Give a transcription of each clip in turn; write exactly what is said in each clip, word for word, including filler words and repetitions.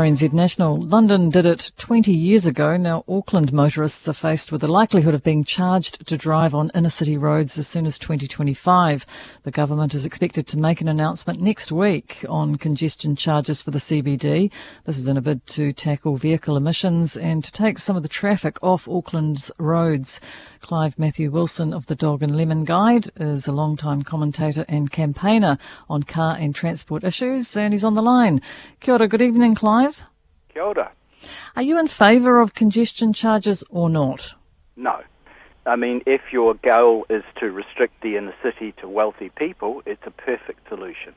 R N Z National. London did it twenty years ago. Now Auckland motorists are faced with the likelihood of being charged to drive on inner-city roads as soon as twenty twenty-five. The government is expected to make an announcement next week on congestion charges for the C B D. This is in a bid to tackle vehicle emissions and to take some of the traffic off Auckland's roads. Clive Matthew Wilson of the Dog and Lemon Guide is a long-time commentator and campaigner on car and transport issues, and he's on the line. Kia ora, good evening, Clive. Kia ora. Are you in favour of congestion charges or not? No. I mean, if your goal is to restrict the inner city to wealthy people, it's a perfect solution.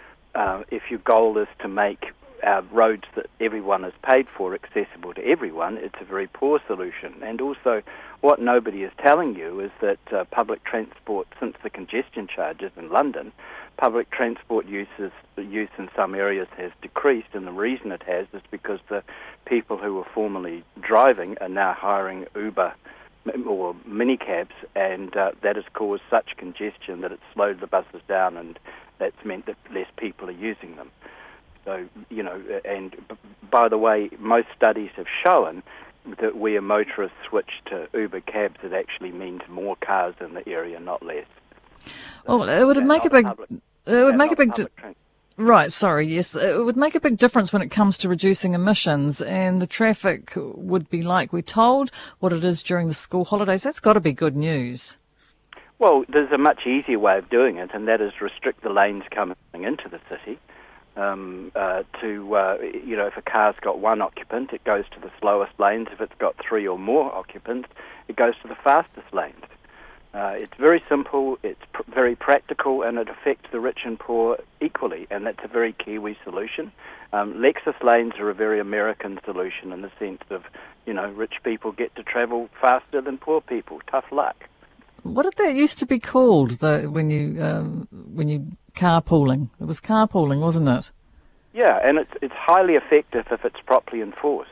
Uh, if your goal is to make uh, roads that everyone has paid for accessible to everyone, it's a very poor solution. And also, what nobody is telling you is that uh, public transport, since the congestion charges in London, public transport uses, use in some areas has decreased, and the reason it has is because the people who were formerly driving are now hiring Uber or minicabs, and uh, that has caused such congestion that it's slowed the buses down, and that's meant that less people are using them. So, you know, and b- by the way, most studies have shown that where motorists switch to Uber cabs, it actually means more cars in the area, not less. Well, it would make a big... Public, it would make a big... Di- right, sorry, yes. It would make a big difference when it comes to reducing emissions, and the traffic would be, like we're told, what it is during the school holidays. That's got to be good news. Well, there's a much easier way of doing it, and that is restrict the lanes coming into the city. Um, uh, to, uh, you know, if a car's got one occupant, it goes to the slowest lanes. If it's got three or more occupants, it goes to the fastest lanes. Uh, it's very simple, it's pr- very practical, and it affects the rich and poor equally, and that's a very Kiwi solution. Um, Lexus lanes are a very American solution in the sense of, you know, rich people get to travel faster than poor people. Tough luck. What did that used to be called, the, when you um, when you carpooling? It was carpooling, wasn't it? Yeah, and it's it's highly effective if it's properly enforced.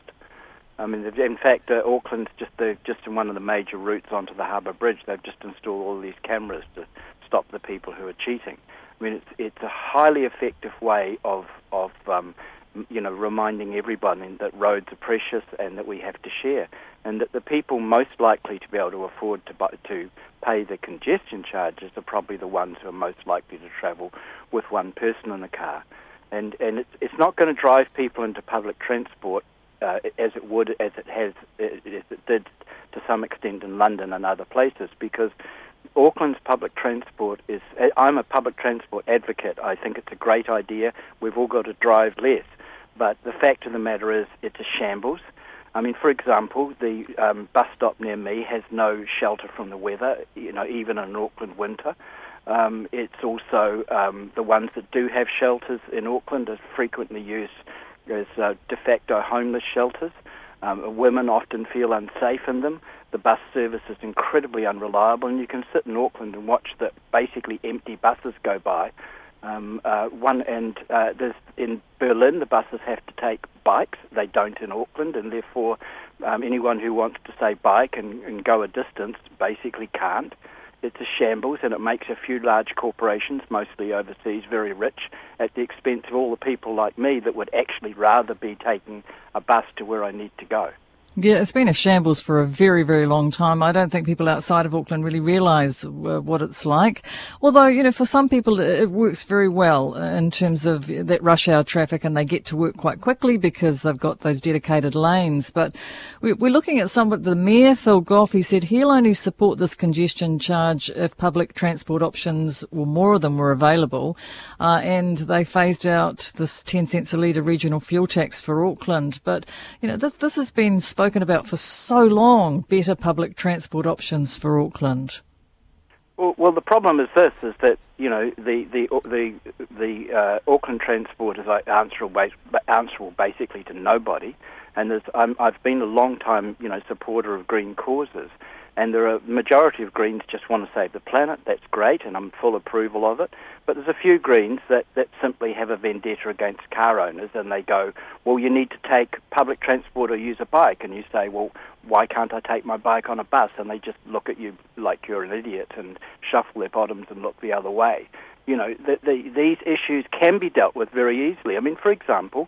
I mean, in fact, uh, Auckland's just the, just in one of the major routes onto the Harbour Bridge. They've just installed all these cameras to stop the people who are cheating. I mean, it's it's a highly effective way of of um, you know reminding everyone that roads are precious and that we have to share, and that the people most likely to be able to afford to buy, to pay the congestion charges are probably the ones who are most likely to travel with one person in the car, and and it's it's not going to drive people into public transport uh, as it would as it has as it did to some extent in London and other places, because Auckland's public transport is, I'm a public transport advocate. I think it's a great idea. We've all got to drive less. But the fact of the matter is it's a shambles. I mean, for example, the um, bus stop near me has no shelter from the weather, you know, even in Auckland winter. Um, it's also um, the ones that do have shelters in Auckland are frequently used as uh, de facto homeless shelters. Um, women often feel unsafe in them. The bus service is incredibly unreliable, and you can sit in Auckland and watch the basically empty buses go by. Um, uh, one and uh, there's, in Berlin, the buses have to take bikes. They don't in Auckland, and therefore um, anyone who wants to say bike and, and go a distance basically can't. It's a shambles, and it makes a few large corporations, mostly overseas, very rich at the expense of all the people like me that would actually rather be taking a bus to where I need to go. Yeah, it's been a shambles for a very, very long time. I don't think people outside of Auckland really realise uh, what it's like. Although, you know, for some people it works very well in terms of that rush hour traffic, and they get to work quite quickly because they've got those dedicated lanes. But we're looking at some of the Mayor, Phil Goff. He said he'll only support this congestion charge if public transport options, or more of them, were available. Uh, and they phased out this ten cents a litre regional fuel tax for Auckland. But, you know, th- this has been spoken spoken about for so long, better public transport options for Auckland. Well, well, the problem is this: is that you know the the the the uh, Auckland transport is like answerable, answerable basically to nobody. And there's, I'm, I've been a long time, you know, supporter of green causes, and there are a majority of Greens just want to save the planet. That's great, and I'm full approval of it. But there's a few Greens that, that simply have a vendetta against car owners, and they go, well, you need to take public transport or use a bike. And you say, well, why can't I take my bike on a bus? And they just look at you like you're an idiot and shuffle their bottoms and look the other way. You know, the, the, these issues can be dealt with very easily. I mean, for example,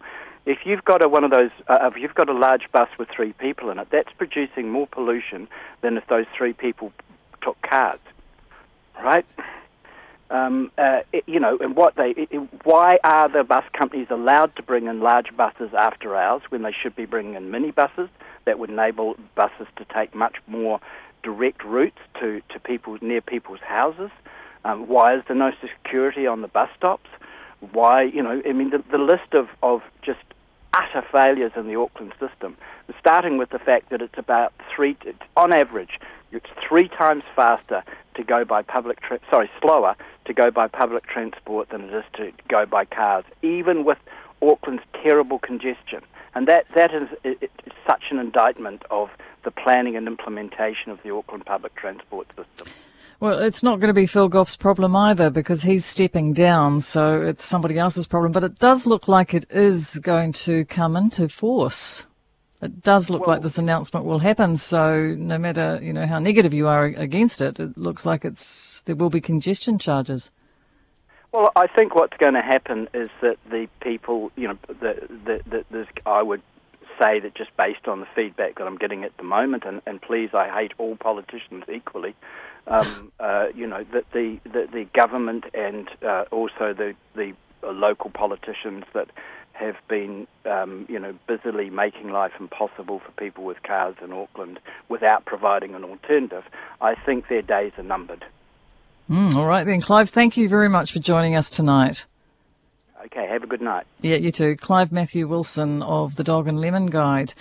If you've got a, one of those, uh, if you've got a large bus with three people in it, that's producing more pollution than if those three people took cars, right? Um, uh, it, you know, and what they, it, it, why are the bus companies allowed to bring in large buses after hours when they should be bringing in minibuses that would enable buses to take much more direct routes to, to people near people's houses? Um, why is there no security on the bus stops? Why, you know, I mean, the, the list of, of just utter failures in the Auckland system, starting with the fact that it's about three, on average, it's three times faster to go by public, tra- sorry, slower to go by public transport than it is to go by cars, even with Auckland's terrible congestion. And that, that is it, it's such an indictment of the planning and implementation of the Auckland public transport system. Well, it's not going to be Phil Goff's problem either because he's stepping down, so it's somebody else's problem. But it does look like it is going to come into force. It does look well, like this announcement will happen, so no matter, you know, how negative you are against it, it looks like it's there will be congestion charges. Well, I think what's going to happen is that the people, you know, the, the, the, the, I would say that just based on the feedback that I'm getting at the moment, and, and please, I hate all politicians equally, um, uh, you know, that the, the, the government and uh, also the, the local politicians that have been, um, you know, busily making life impossible for people with cars in Auckland without providing an alternative, I think their days are numbered. Mm, all right then, Clive, thank you very much for joining us tonight. Okay, have a good night. Yeah, you too. Clive Matthew Wilson of the Dog and Lemon Guide.